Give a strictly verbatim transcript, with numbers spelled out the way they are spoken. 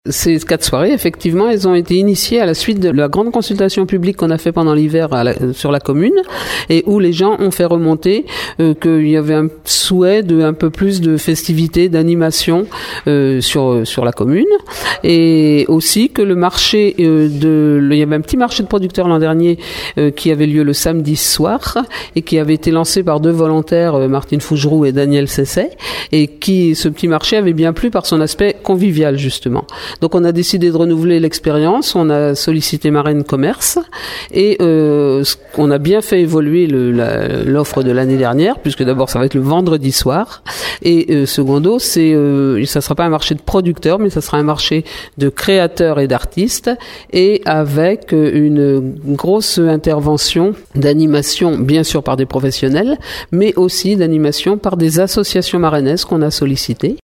Ces quatre soirées, effectivement, elles ont été initiées à la suite de la grande consultation publique qu'on a fait pendant l'hiver à la, sur la commune, et où les gens ont fait remonter euh, qu'il y avait un souhait de un peu plus de festivités, d'animation euh, sur sur la commune, et aussi que le marché euh, de, il y avait un petit marché de producteurs l'an dernier euh, qui avait lieu le samedi soir et qui avait été lancé par deux volontaires, euh, Martine Fougeroux et Daniel Cesset, et qui ce petit marché avait bien plu par son aspect convivial justement. Donc on a décidé de renouveler l'expérience, on a sollicité Marraine Commerce et euh, on a bien fait évoluer le, la, l'offre de l'année dernière, puisque d'abord ça va être le vendredi soir, et euh, secondo, c'est, euh, ça ne sera pas un marché de producteurs, mais ça sera un marché de créateurs et d'artistes, et avec une grosse intervention d'animation, bien sûr par des professionnels, mais aussi d'animation par des associations marrainaises qu'on a sollicitées.